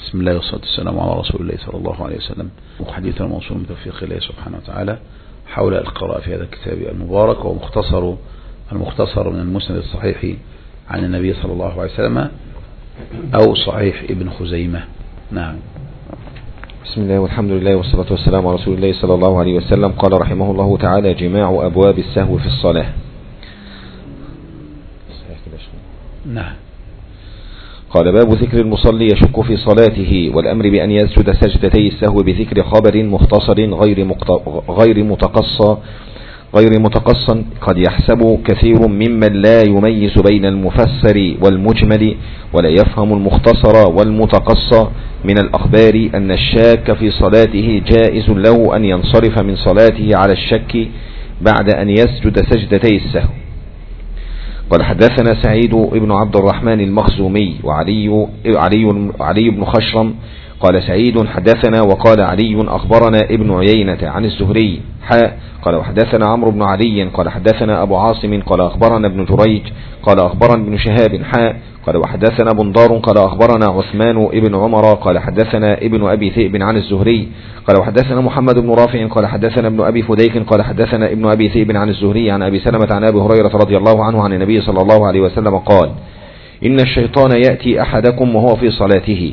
بسم الله والصلاة والسلام على رسول الله صلى الله عليه وسلم. وحديثنا موصول من توفيق الله سبحانه وتعالى حول القراءة في هذا الكتاب المبارك، والمختصر من المسند الصحيح عن النبي صلى الله عليه وسلم أو صحيح ابن خزيمة. نعم. بسم الله والحمد لله والصلاة والسلام على رسول الله صلى الله عليه وسلم. قال رحمه الله تعالى: جماع أبواب السهو في الصلاة. نعم. قال: باب ذكر المصلي يشك في صلاته والأمر بأن يسجد سجدتي السهو بذكر خبر مختصر غير متقص قد يحسب كثير ممن لا يميز بين المفسر والمجمل ولا يفهم المختصر والمتقص من الأخبار أن الشاك في صلاته جائز له أن ينصرف من صلاته على الشك بعد أن يسجد سجدتي السهو. قال: حدثنا سعيد بن عبد الرحمن المخزومي وعلي بن خشرم. قال سعيد: حدثنا. وقال علي: أخبرنا ابن عيينة عن الزهري قال: وحدثنا عمرو بن علي قال: حدثنا أبو عاصم قال: أخبرنا ابن جريج قال: أخبرنا ابن شهاب قال: وحدثنا بندار قال: أخبرنا عثمان ابن عمر قال: حدثنا ابن أبي ذئب عن الزهري قال: وحدثنا محمد بن رافع قال: حدثنا ابن أبي فديك قال: حدثنا ابن أبي ذئب عن الزهري عن أبي سلمة عن أبي هريرة رضي الله عنه عن النبي صلى الله عليه وسلم قال: إن الشيطان يأتي أحدكم وهو في صلاته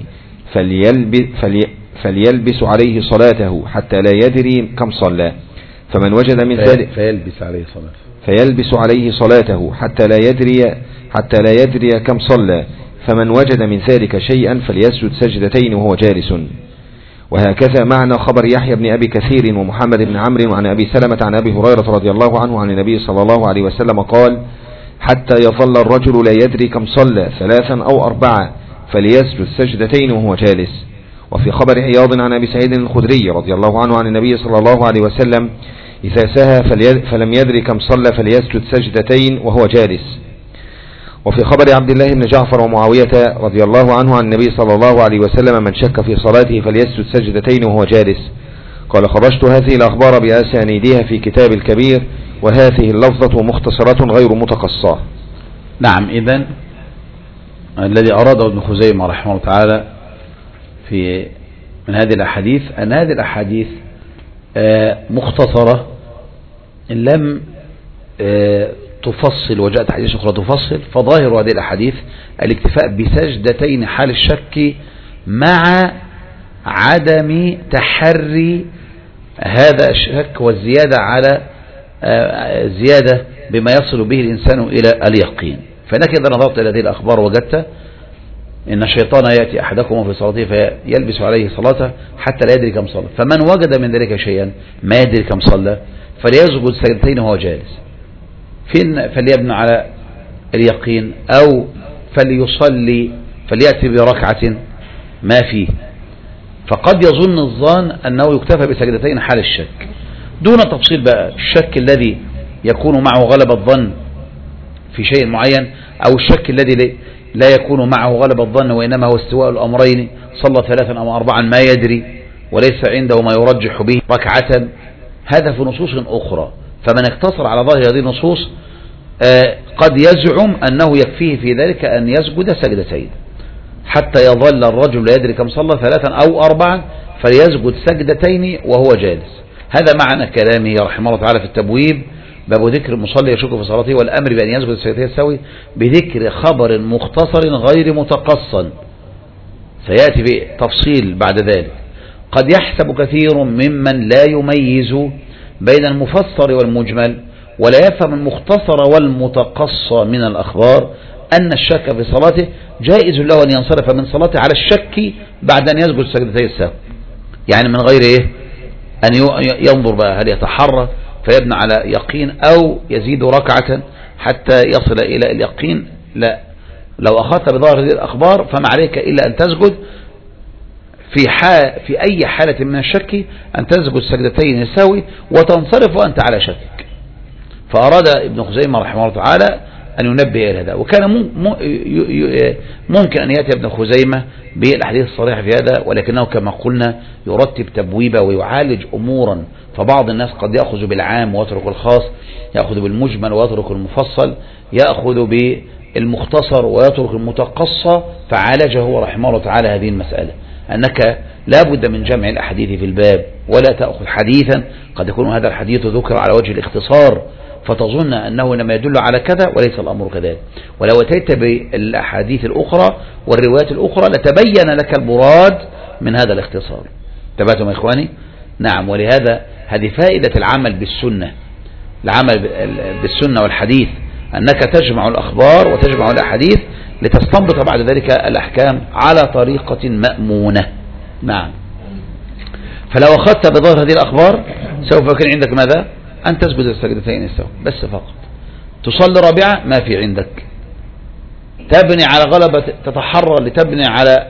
فليلبس عليه صلاته حتى لا يدري كم صلى، فمن وجد من ذلك فيلبس عليه صلاته حتى لا يدري كم صلى، فمن وجد من ذلك شيئا فليسجد سجدتين وهو جالس. وهكذا معنى خبر يحيى بن أبي كثير ومحمد بن عمرو عن أبي سلمة عن أبي هريرة رضي الله عنه عن النبي صلى الله عليه وسلم قال: حتى يظل الرجل لا يدري كم صلى 3 أو 4 فليسجد سجدتين وهو جالس. وفي خبر عياض عن أبي سعيد الخدري رضي الله عنه عن النبي صلى الله عليه وسلم: إذا سهى فلم يدري كم صلى فليسجد سجدتين وهو جالس. وفي خبر عبد الله بن جعفر ومعاوية رضي الله عنه عن النبي صلى الله عليه وسلم: من شك في صلاته فليسجد سجدتين وهو جالس. قال: خرجت هذه الأخبار بأسانيدها في كتاب الكبير، وهذه اللفظة مختصرة غير متقصة. نعم. إذن الذي أراده ابن خزيمة رحمه الله تعالى من هذه الأحاديث أن هذه الأحاديث مختصرة لم تفصل، وجاءت حديث أخرى تفصل، فظاهر هذه الأحاديث الاكتفاء بسجدتين حال الشك مع عدم تحري هذا الشك والزيادة على زيادة بما يصل به الإنسان إلى اليقين. فإنك إذا نظرت إلى هذه الأخبار وجدت إن الشيطان يأتي أحدكم في صلاته فيلبس عليه صلاته حتى لا يدري كم صلى، فمن وجد من ذلك شيئا ما يدري كم صلى فليسجد سجدتين وهو جالس. فليبنى على اليقين، أو فليصلي فليأتي بركعة ما فيه. فقد يظن الظان أنه يكتفى بسجدتين حال الشك دون تفصيل بقى الشك الذي يكون معه غلبة الظن في شيء معين، أو الشك الذي لا يكون معه غلبة الظن وإنما هو استواء الأمرين، صلى 3 أو 4 ما يدري وليس عنده ما يرجح به ركعة. هذا في نصوص أخرى. فمن اقتصر على ظاهر هذه النصوص قد يزعم أنه يكفيه في ذلك أن يسجد سجدتين حتى يظل الرجل لا يدري كم صلى 3 أو 4 فليسجد سجدتين وهو جالس. هذا معنى كلامه رحمه الله تعالى في التبويب: باب ذكر المصلي يشك في صلاته والأمر بأن يسجد سجدتين السهو بذكر خبر مختصر غير متقص، سيأتي بتفصيل بعد ذلك. قد يحسب كثير ممن لا يميز بين المفسر والمجمل ولا يفهم المختصر والمتقص من الأخبار أن الشك في صلاته جائز له أن ينصرف من صلاته على الشك بعد أن يسجد سجدتي السهو، يعني من غير أن ينظر بقى هل يتحرى فيبنى على يقين أو يزيد ركعة حتى يصل إلى اليقين. لا، لو أخذت بظاهر هذه الأخبار فما عليك إلا أن تسجد في أي حالة من الشك أن تسجد سجدتين السهو وتنصرف وأنت على شك. فأراد ابن خزيمة رحمه الله تعالى أن ينبه إلى هذا، وكان ممكن أن يأتي ابن خزيمة بالأحاديث الصريحة في هذا، ولكنه كما قلنا يرتب تبويبة ويعالج أمورا. فبعض الناس قد يأخذ بالعام ويترك الخاص، يأخذ بالمجمل ويترك المفصل، يأخذ المختصر ويترك المتقصى، فعالج هو رحمه الله تعالى هذه المسألة، أنك لا بد من جمع الأحاديث في الباب، ولا تأخذ حديثا قد يكون هذا الحديث ذكر على وجه الاختصار فتظن أنه لما يدل على كذا وليس الأمر كذلك، ولو أتيت بالأحاديث الأخرى والروايات الأخرى لتبين لك المراد من هذا الاختصار. تبعتم يا إخواني؟ نعم. ولهذا هذه فائدة العمل بالسنة، العمل بالسنة والحديث، أنك تجمع الأخبار وتجمع الأحاديث لتستنبط بعد ذلك الأحكام على طريقة مأمونة. نعم. فلو أخذت بظاهر هذه الأخبار سوف يكون عندك ماذا؟ أن تسجد السجدتين السهو بس فقط. تصلي رابعة ما في عندك. تبني على غلبة، تتحرى لتبني على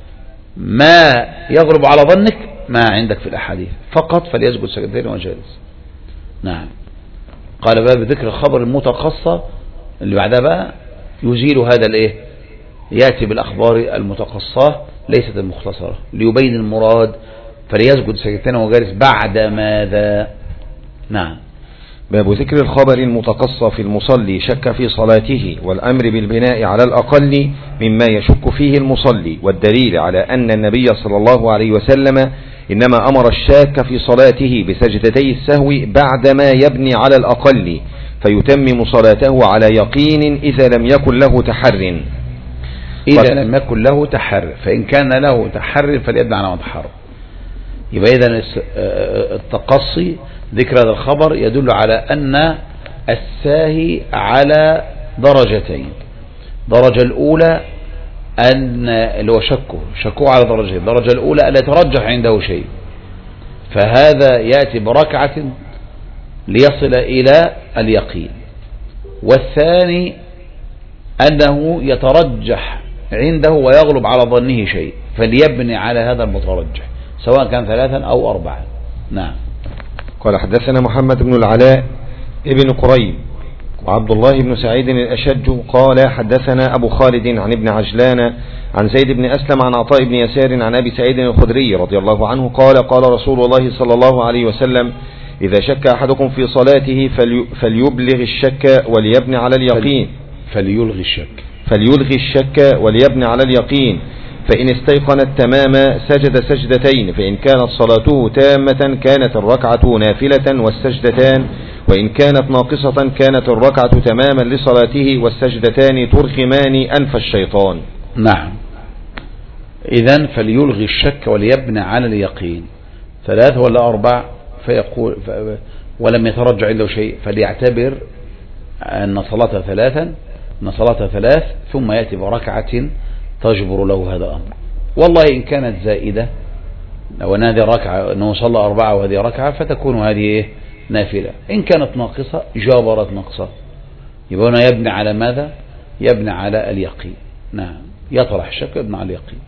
ما يغلب على ظنك، ما عندك في الأحاديث فقط، فليسجد سجدتين وجالس. نعم. قال باب ذكر الخبر المتقصى، اللي بعدها بقى يزيل هذا الايه، يأتي بالأخبار المتقصاه ليست المختصرة ليبين المراد، فليسجد سجدتين وجالس بعد ماذا. نعم. باب ذكر الخبر المتقصى في المصلي شك في صلاته والأمر بالبناء على الأقل مما يشك فيه المصلي، والدليل على أن النبي صلى الله عليه وسلم إنما أمر الشاك في صلاته بسجدتي السهو بعدما يبني على الأقل فيتمم صلاته على يقين إذا لم يكن له تحر. إذا لم يكن له تحر، فإن كان له تحر فليبني على متحر. يبقى إذن التقصي ذكر هذا الخبر يدل على أن الساهي على درجتين. درجة الأولى أن اللي هو شكوه على درجتين. الدرجة الأولى ألا يترجح عنده شيء، فهذا يأتي بركعة ليصل إلى اليقين. والثاني أنه يترجح عنده ويغلب على ظنه شيء، فليبني على هذا المترجح سواء كان 3 أو 4. نعم. قال حدثنا محمد بن العلاء ابن قريب وعبد الله بن سعيد الأشج قال حدثنا أبو خالد عن ابن عجلان عن زيد بن أسلم عن عطاء بن يسار عن أبي سعيد الخدري رضي الله عنه قال قال رسول الله صلى الله عليه وسلم إذا شك أحدكم في صلاته فليبلغ الشك وليبني على اليقين. فليلغي الشك وليبني على اليقين، فإن استيقن التمام سجد سجدتين، فإن كانت صلاته تامة كانت الركعة نافلة والسجدتان، وإن كانت ناقصة كانت الركعة تماما لصلاته والسجدتان ترخمان أنف الشيطان. نعم. إذن فليلغي الشك وليبني على اليقين. 3 ولا 4 فيقول ولم يترجع عنده شيء فليعتبر أن صلاته 3 ثم يأتي بركعة تجبر له هذا الأمر. والله إن كانت زائدة أو أن هذه ركعة أنه صلى 4 وهذه ركعة فتكون هذه نافلة. إن كانت ناقصة جابرت نقصة، يبقى هنا يبني على ماذا؟ يبني على اليقين. نعم. يطرح الشك يبني على اليقين.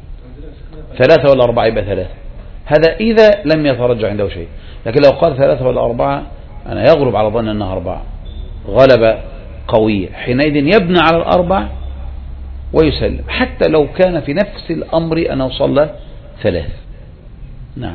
3 ولا 4 يبقى 3. هذا إذا لم يترجع عنده شيء. لكن لو قال 3 ولا 4 أنا يغلب على ظن أنها 4 غلبة قوية، حينئذ يبني على 4 ويسلم حتى لو كان في نفس الأمر أنه صلى 3. نعم.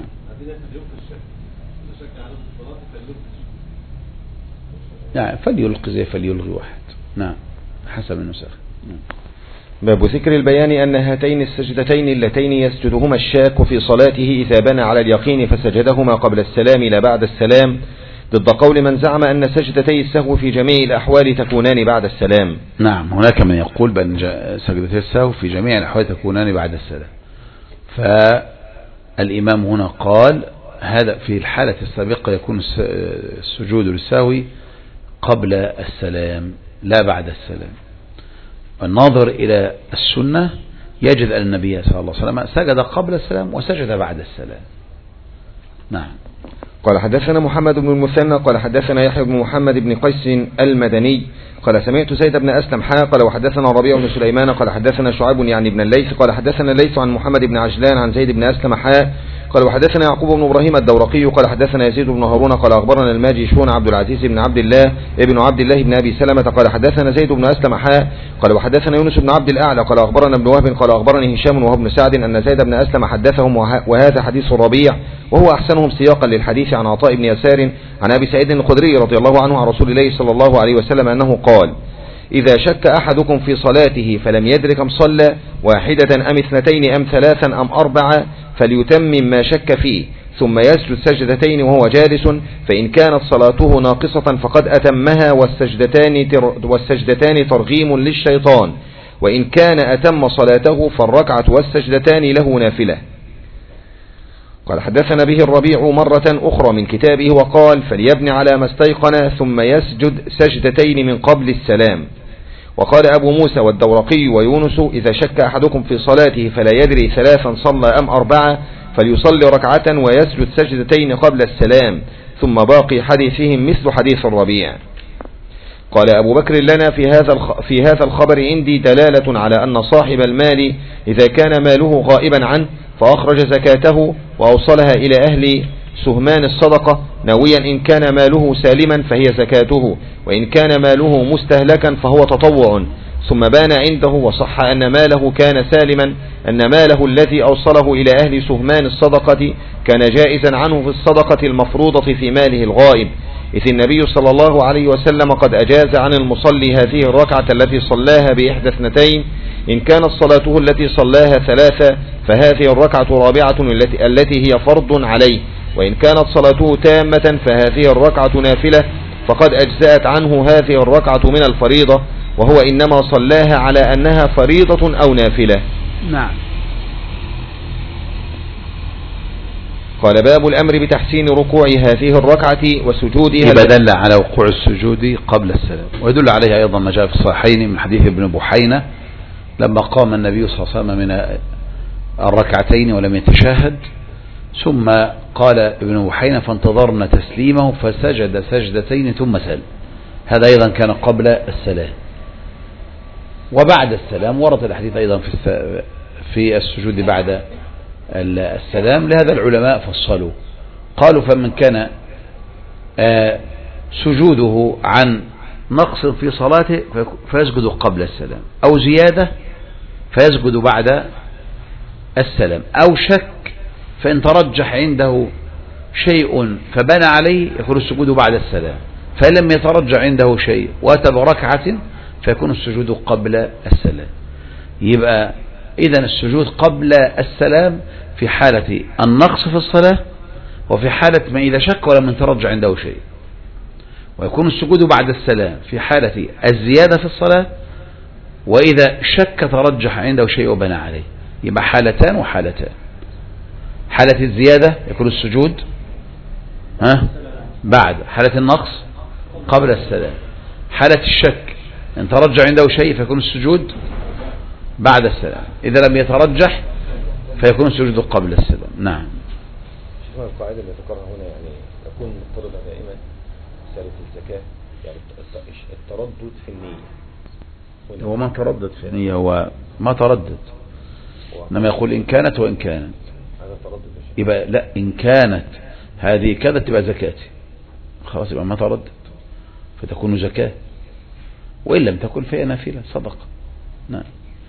نعم. فليلقي زي فليلغي واحد. نعم. حسب النسخ. نعم. باب ذكر البيان أن هاتين السجدتين اللتين يسجدهما الشاك في صلاته إذا بنى على اليقين فسجدهما قبل السلام لا بعد السلام، ضد قول من زعم أن سجدتي السهو في جميع الأحوال تكونان بعد السلام. نعم. هناك من يقول بأن سجدتي السهو في جميع الأحوال تكونان بعد السلام، فالإمام هنا قال هذا في الحالة السابقة يكون السجود للسهو قبل السلام لا بعد السلام. الناظر إلى السنة يجد أن النبي صلى الله عليه وسلم سجد قبل السلام وسجد بعد السلام. نعم. قال حدثنا محمد بن المثنى قال حدثنا يحيى بن محمد بن قيس المدني قال سمعت زيد بن أسلم قال وحدثنا ربيع بن سليمان قال حدثنا شعيب يعني بن الليث قال حدثنا الليث عن محمد بن عجلان عن زيد بن أسلم قال وحدثنا يعقوب بن إبراهيم الدورقي قال حدثنا يزيد بن هارون قال أخبرنا الماجشون عبد العزيز بن عبد الله ابن عبد الله بن أبي سلمة قال حدثنا زيد بن أسلم قال وحدثنا يونس بن عبد الأعلى قال أخبرنا ابن وهب قال أخبرني هشام وهو ابن سعد أن زيد بن أسلم حدثهم وهذا حديث الربيع وهو أحسنهم سياقا للحديث عن عطاء بن يسار عن أبي سعيد الخدري رضي الله عنه عن رسول الله صلى الله عليه وسلم أنه قال إذا شك أحدكم في صلاته فلم يدر كم صلى 1 أم 2 أم 3 أم 4 فليتمم ما شك فيه ثم يسجد سجدتين وهو جالس، فإن كانت صلاته ناقصة فقد أتمها والسجدتان ترغيم للشيطان، وإن كان أتم صلاته فالركعة والسجدتان له نافلة. قال حدثنا به الربيع مرة أخرى من كتابه وقال فليبني على ما استيقن ثم يسجد سجدتين من قبل السلام. وقال أبو موسى والدورقي ويونس إذا شك أحدكم في صلاته فلا يدري 3 صلى أم 4 فليصلي ركعة ويسجد سجدتين قبل السلام، ثم باقي حديثهم مثل حديث الربيع. قال أبو بكر لنا في هذا الخبر عندي دلالة على أن صاحب المال إذا كان ماله غائبا عنه فأخرج زكاته وأوصلها إلى أهل سهمان الصدقة ناويا إن كان ماله سالما فهي زكاته، وإن كان ماله مستهلكا فهو تطوع، ثم بان عنده وصح أن ماله كان سالما أن ماله الذي أوصله إلى أهل سهمان الصدقة كان جائزا عنه في الصدقة المفروضة في ماله الغائب، إذ النبي صلى الله عليه وسلم قد أجاز عن المصلي هذه الركعة التي صلاها بإحدى 2 إن كانت صلاته التي صلاها 3 فهذه الركعة رابعة التي هي فرض عليه، وإن كانت صلاته تامة فهذه الركعة نافلة، فقد أجزأت عنه هذه الركعة من الفريضة، وهو إنما صلاها على أنها فريضة أو نافلة. نعم. قال باب الأمر بتحسين ركوع هذه الركعة وسجودها، بدل على وقوع السجود قبل السلام، ويدل عليه أيضا ما جاء في الصحيحين من حديث ابن بحينة لما قام النبي صلى الله عليه وسلم من الركعتين ولم يتشهد، ثم قال ابن بحينة فانتظرنا تسليمه فسجد سجدتين ثم سلم، هذا أيضا كان قبل السلام. وبعد السلام ورد الحديث أيضا في السجود بعد السلام، لهذا العلماء فصلوا قالوا فمن كان سجوده عن نقص في صلاته فيسجد قبل السلام، أو زيادة فيسجد بعد السلام، أو شك فإن ترجح عنده شيء فبنى عليه يكون السجود بعد السلام، فإن لم يترجح عنده شيء وأتى بركعة فيكون السجود قبل السلام. يبقى إذن السجود قبل السلام في حالة النقص في الصلاة، وفي حالة ما إذا شك ولم يترجح عنده شيء، ويكون السجود بعد السلام في حالة الزيادة في الصلاة، وإذا شك ترجح عنده شيء وبنى عليه. يبقى حالتان وحالتان، حالة الزيادة يكون السجود بعد، حالة النقص قبل السلام، حالة الشك إن ترجح عنده شيء فيكون السجود بعد السلام، إذا لم يترجح فيكون السجود قبل السلام. نعم. شوف القاعدة اللي ذكرها هنا يعني تكون مضطردة دائما مسألة الزكاة، يعني التردد في النية. هو ما تردد في النية، هو ما تردد، إنما يقول إن كانت وإن كانت، هذا تردد يبقى لا، إن كانت هذه كذا تبقى زكاتي، خلاص يبقى ما تردد فتكون زكاة، وإن لم تكن فهي نافلة صدقة. نعم.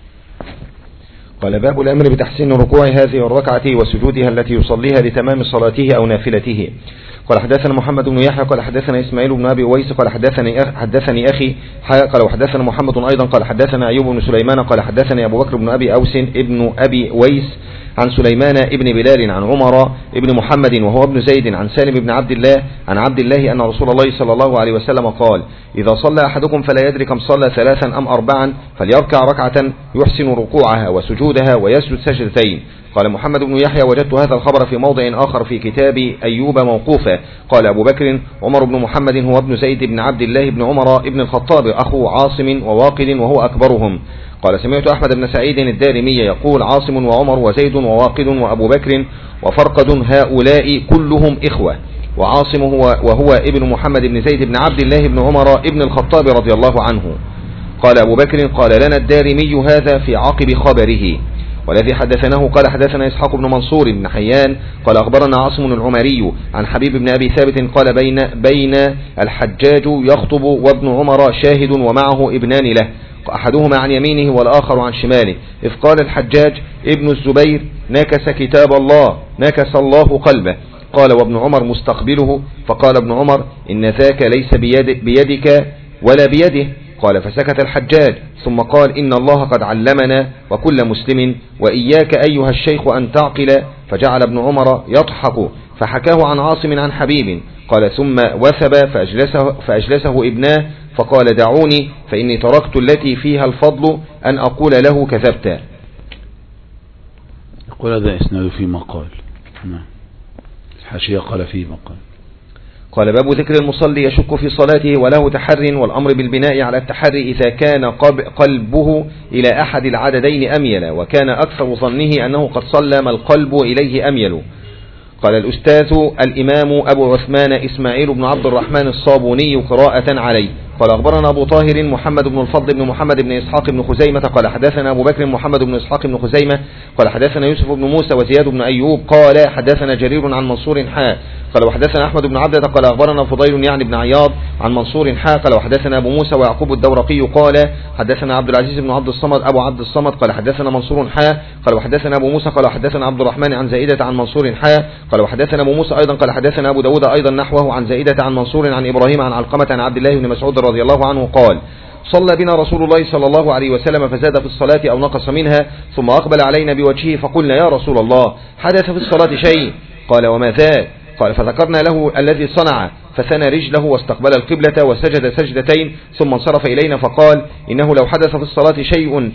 قال باب الأمر بتحسين ركوع هذه الركعة وسجودها التي يصليها لتمام صلاته أو نافلته. قال حدثنا محمد بن يحيى قال حدثنا إسماعيل بن أبي ويس قال حدثني أخي قال وحدثنا محمد أيضا قال حدثنا أيوب بن سليمان قال حدثني أبو بكر بن أبي أوس ابن أبي ويس عن سليمان ابن بلال عن عمر ابن محمد وهو ابن زيد عن سالم بن عبد الله عن عبد الله أن رسول الله صلى الله عليه وسلم قال إذا صلى أحدكم فلا يدري كم صلى 3 أم 4 فليركع ركعة يحسن ركوعها وسجودها ويسجد سجدتين. قال محمد بن يحيى وجدت هذا الخبر في موضع آخر في كتاب أيوب موقوفا. قال أبو بكر عمر بن محمد هو ابن زيد بن عبد الله بن عمر ابن الخطاب أخو عاصم وواقد وهو أكبرهم. قال سمعت أحمد بن سعيد الدارمي يقول عاصم وعمر وزيد وواقد وأبو بكر وفرقد هؤلاء كلهم إخوة، وعاصم وهو ابن محمد بن زيد بن عبد الله بن عمر ابن الخطاب رضي الله عنه. قال أبو بكر قال لنا الدارمي هذا في عقب خبره. والذي حدثناه قال حدثنا إسحاق بن منصور بن حيان قال أخبرنا عاصم العمري عن حبيب بن أبي ثابت قال بين الحجاج يخطب وابن عمر شاهد ومعه ابنان له أحدهما عن يمينه والآخر عن شماله، إذ قال الحجاج ابن الزبير نكس كتاب الله نكس الله قلبه. قال وابن عمر مستقبله، فقال ابن عمر إن ذاك ليس بيدك ولا بيده، قال فسكت الحجاج ثم قال إن الله قد علمنا وكل مسلم وإياك أيها الشيخ أن تعقل. فجعل ابن عمر يضحك فحكاه عن عاصم عن حبيب قال ثم وثب فأجلسه ابناه فقال دعوني فإني تركت التي فيها الفضل أن أقول له كذبت. يقول هذا إسناد في مقال. الحاشية قال فيه مقال. قال باب ذكر المصلي يشك في صلاته وله تحر والأمر بالبناء على التحر إذا كان قلبه إلى أحد العددين أميل وكان أكثر ظنه أنه قد صلى ما القلب إليه أميل. قال الأستاذ الإمام أبو عثمان إسماعيل بن عبد الرحمن الصابوني قراءة عليه. قال أخبرنا أبو طاهر محمد بن الفضل بن محمد بن إسحاق بن خزيمة قال حدثنا أبو بكر محمد بن إسحاق بن خزيمة قال حدثنا يوسف بن موسى وزياد بن أيوب قال حدثنا جرير عن منصور حاء قال وحدثنا أحمد بن عبدة قال أخبرنا فضيل يعني بن عياض عن منصور حاء قال وحدثنا أبو موسى ويعقوب الدورقي قال حدثنا عبد العزيز بن عبد الصمد أبو عبد الصمد قال حدثنا منصور حاء قال وحدثنا أبو موسى قال حدثنا عبد الرحمن عن زائدة عن منصور حاء قال وحدثنا أبو موسى أيضا قال حدثنا أبو داود أيضا نحوه عن زائدة عن منصور عن إبراهيم عن علقمة عن عبد الله بن مسعود رضي الله عنه قال صلى بنا رسول الله صلى الله عليه وسلم فزاد في الصلاة أو نقص منها ثم أقبل علينا بوجهه فقلنا يا رسول الله حدث في الصلاة شيء قال وما ذاك قال فذكرنا له الذي صنع فثنى رجله واستقبل القبلة وسجد سجدتين ثم انصرف إلينا فقال إنه لو حدث في الصلاة شيء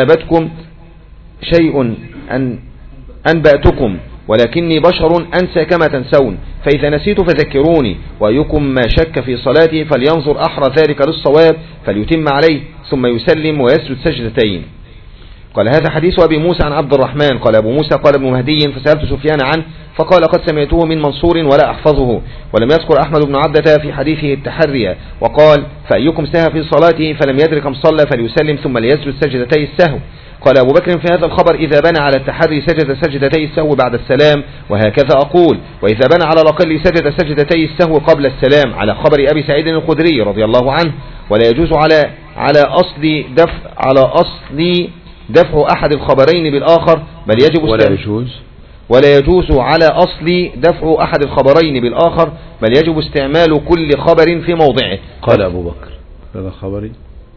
أنبأتكم ولكني بشر أنسى كما تنسون فإذا نسيت فذكروني وأيكم ما شك في صلاتي فلينظر أحرى ذلك للصواب فليتم عليه ثم يسلم ويسجد سجدتين. قال هذا حديث أبي موسى عن عبد الرحمن قال أبو موسى قال ابن مهدي فسألت سفيان عنه فقال قد سمعته من منصور ولا أحفظه ولم يذكر أحمد بن عبدة في حديثه التحري وقال فأيكم سهى في صلاته فلم يدرك كم صلى فليسلم ثم ليسجد سجدتي السهو. قال أبو بكر في هذا الخبر إذا بنى على التحري سجد سجدتي السهو بعد السلام وهكذا أقول وإذا بنى على الأقل سجد سجدتي السهو قبل السلام على خبر أبي سعيد الخدري رضي الله عنه. ولا يجوز على أصل دفع أحد الخبرين بالآخر بل يجب ولا يجوز على أصل دفع أحد الخبرين بالآخر بل يجب استعمال كل خبر في موضعه. قال أبو بكر هذا خبري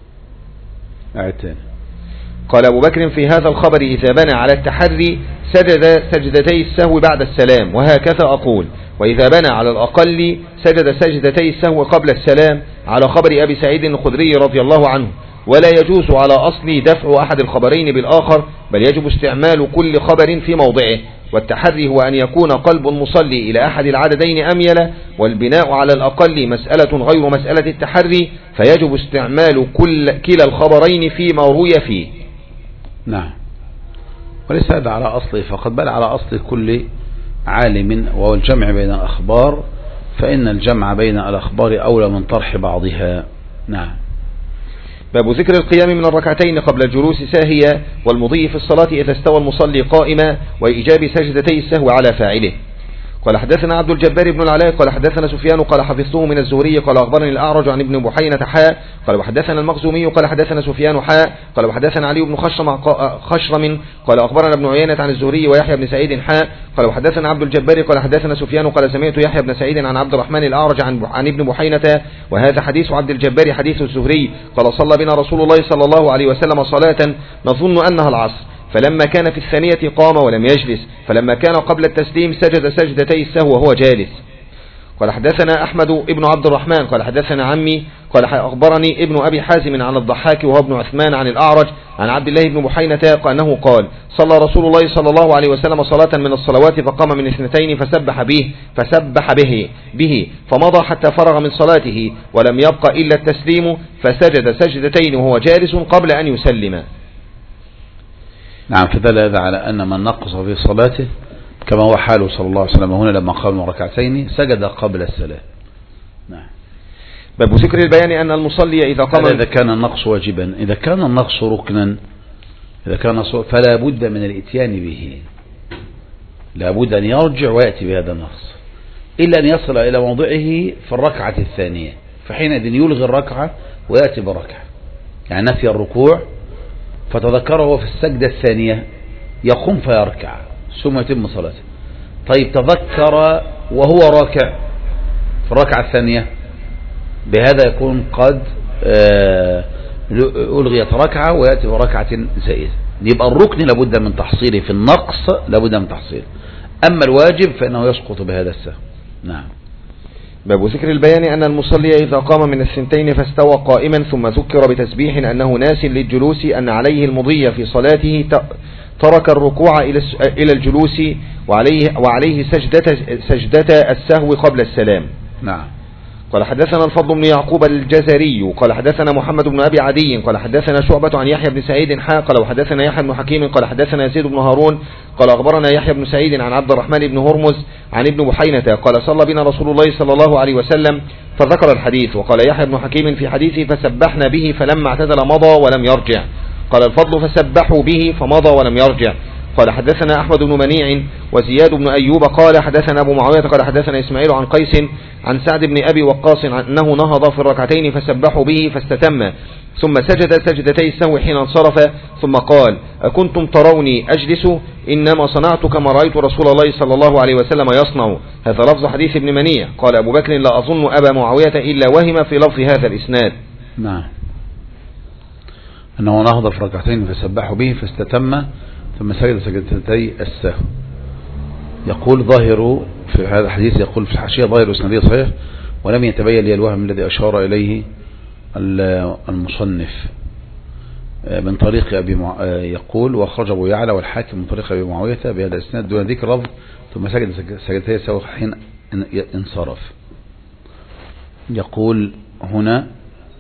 أعتاني قال أبو بكر في هذا الخبر إذا بنى على التحري سجد سجدتي السهو بعد السلام وهكذا أقول وإذا بنى على الأقل سجد سجدتي السهو قبل السلام على خبر أبي سعيد الخدري رضي الله عنه. ولا يجوز على أصل دفع أحد الخبرين بالآخر بل يجب استعمال كل خبر في موضعه. والتحري هو أن يكون قلب المصلي إلى أحد العددين أميل والبناء على الأقل مسألة غير مسألة التحري فيجب استعمال كلا الخبرين فيما روي فيه. نعم وليس هذا على أصله فقط بل على أصل كل عالم وهو الجمع بين الأخبار فإن الجمع بين الأخبار أولى من طرح بعضها. نعم. باب ذكر القيام من الركعتين قبل الجلوس ساهيا والمضي في الصلاة إذا استوى المصلي قائما وإيجاب سجدتي السهو على فاعله. قال حدثنا عبد الجبار بن العلاء قال حدثنا سفيان قال حفظته من الزهري قال أخبرني الأعرج عن ابن بحينة حاء قال وحدثنا المخزومي قال حدثنا سفيان حاء قال وحدثنا علي بن خشرم قال أخبرنا ابن عيينة عن الزهري ويحيى بن سعيد حاء قال وحدثنا عبد الجبار قال حدثنا سفيان قال سمعت يحيى بن سعيد عن عبد الرحمن الأعرج عن ابن بحينة وهذا حديث عبد الجبار حديث الزهري قال صلى بنا رسول الله صلى الله عليه وسلم صلاة نظن أنها العصر فلما كان في الثانية قام ولم يجلس فلما كان قبل التسليم سجد سجدتي السهو وهو جالس. قال حدثنا أحمد ابن عبد الرحمن قال حدثنا عمي قال أخبرني ابن أبي حازم عن الضحاك وهو ابن عثمان عن الأعرج عن عبد الله بن بحينة أنه قال صلى رسول الله صلى الله عليه وسلم صلاة من الصلوات فقام من اثنتين فسبح به فمضى حتى فرغ من صلاته ولم يبق إلا التسليم فسجد سجدتين وهو جالس قبل أن يسلم. نعم فدل هذا على أن من نقص في صلاته كما هو حاله صلى الله عليه وسلم هنا لما قام من ركعتين سجد قبل السلام. نعم. باب ذكر البيان أن المصلي إذا قام إذا كان النقص واجبا إذا كان النقص ركنا فلا بد من الاتيان به لا بد أن يرجع ويأتي بهذا النقص إلا أن يصل إلى موضعه في الركعة الثانية فحينئذ يلغي الركعة ويأتي بركعة يعني نسي الركوع فتذكره في السجدة الثانية يقوم فيركع ثم يتم صلاته. طيب تذكر وهو راكع في الركعة الثانية بهذا يكون قد ألغيت ركعة ويأتي بركعة زائدة. يبقى الركن لابد من تحصيله، في النقص لابد من تحصيله، أما الواجب فإنه يسقط بهذا السهو. نعم. باب ذكر البيان أن المصلي إذا قام من الثنتين فاستوى قائما ثم ذكر بتسبيح أنه ناس للجلوس أن عليه المضي في صلاته ترك الركوع إلى الجلوس وعليه سجدة السهو قبل السلام. نعم. قال حدثنا الفضل بن يعقوب الجزري قال حدثنا محمد بن أبي عدي قال حدثنا شعبة عن يحيى بن سعيد قال وحدثنا يحيى بن حكيم قال حدثنا يزيد بن هارون قال أخبرنا يحيى بن سعيد عن عبد الرحمن بن هرمز عن ابن بحينة قال صلى بنا رسول الله صلى الله عليه وسلم فذكر الحديث. وقال يحيى بن حكيم في حديثه فسبحنا به فلما اعتدل مضى ولم يرجع. قال الفضل فسبحوا به فمضى ولم يرجع. قال حدثنا أحمد بن منيع وزياد بن أيوب قال حدثنا أبو معاوية قال حدثنا إسماعيل عن قيس عن سعد بن أبي وقاص أنه نهض في الركعتين فسبحوا به فاستتم ثم سجد سجدتي السهو حين انصرف ثم قال أكنتم تروني أجلس إنما صنعت كما رأيت رسول الله صلى الله عليه وسلم يصنع. هذا لفظ حديث ابن منيع. قال أبو بكر لا أظن أبا معاوية إلا وهم في لفظ هذا الإسناد. نعم. أنه نهض في ركعتين فسبحوا به فاستتم ثم سجد سجدتي السهو. يقول ظاهر في هذا الحديث، يقول في الحاشية ظاهر اسناده صحيح ولم يتبين لي الوهم الذي أشار إليه المصنف من طريق يقول وأخرج أبو يعلى والحاكم من طريق أبي معاوية بهذا الإسناد دون ذكر لفظ ثم سجد سجدتي السهو حين انصرف. يقول هنا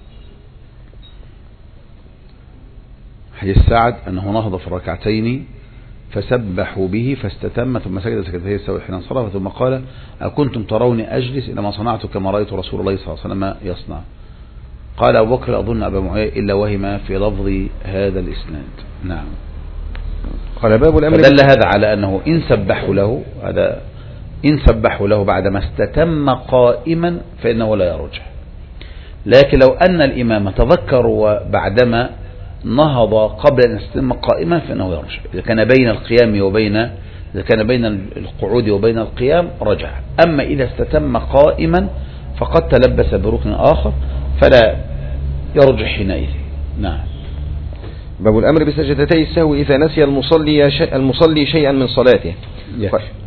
حديث سعد أنه نهض في الركعتين فسبحوا به فاستتم ثم سجد سجدتي السهو حين انصرف ثم قال أكنتم تروني أجلس إنما صنعت كما رأيت رسول الله صلى الله عليه وسلم يصنع. قال أبو بكر أظن أبا معاوية إلا وهم في لفظ هذا الإسناد. نعم. قال باب الأمر فدل هذا على أنه إن سبحوا له بعدما استتم قائما فإنه لا يرجع. لكن لو أن الإمام تذكر وبعدما نهض قبل أن يستتم قائما فإنه يرجع. إذا كان بين القعود وبين القيام رجع. أما إذا استتم قائما فقد تلبس بركن آخر فلا يرجع حينئذ. نعم. باب الأمر بسجدتي السهو إذا نسي المصلي شيئا من صلاته.